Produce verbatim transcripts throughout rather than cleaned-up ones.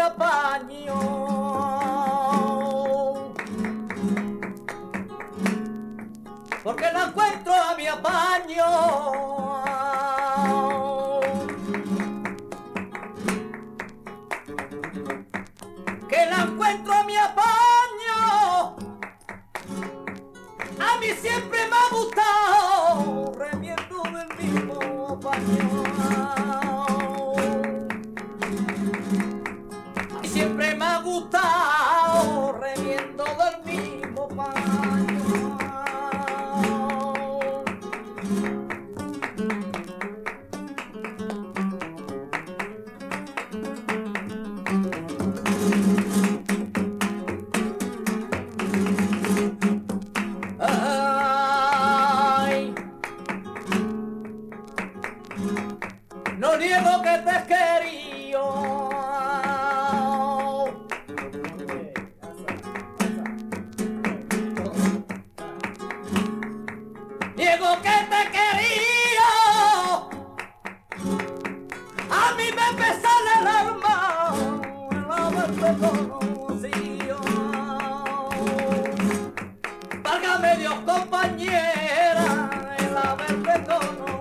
apaño. Porque la encuentro a mi apaño. Que la encuentro a mi apaño. A mí siempre me ha gustado remiendo del mismo paño. A mí siempre me ha gustado remiendo del mismo paño. No niego que te he querido. Niego que te he querido. A mí me pesa el alma el haberte conocido. Válgame Dios, compañera, el haberte conocido.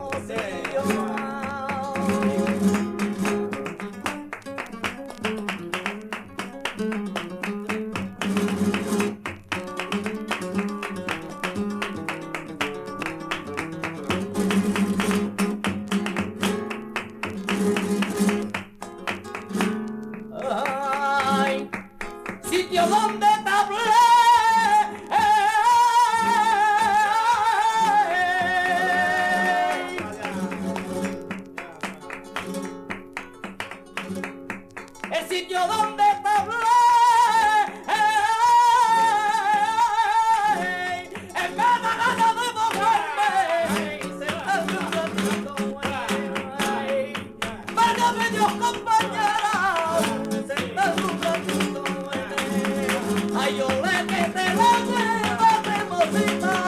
Ay, sitio donde te hablé. El sitio donde te hablé. En vez de ganas de moverme, sentarme un ratito. Válgame Dios, compañera, sentarme un ratito. Ay, yo le que te la lleva de mocita.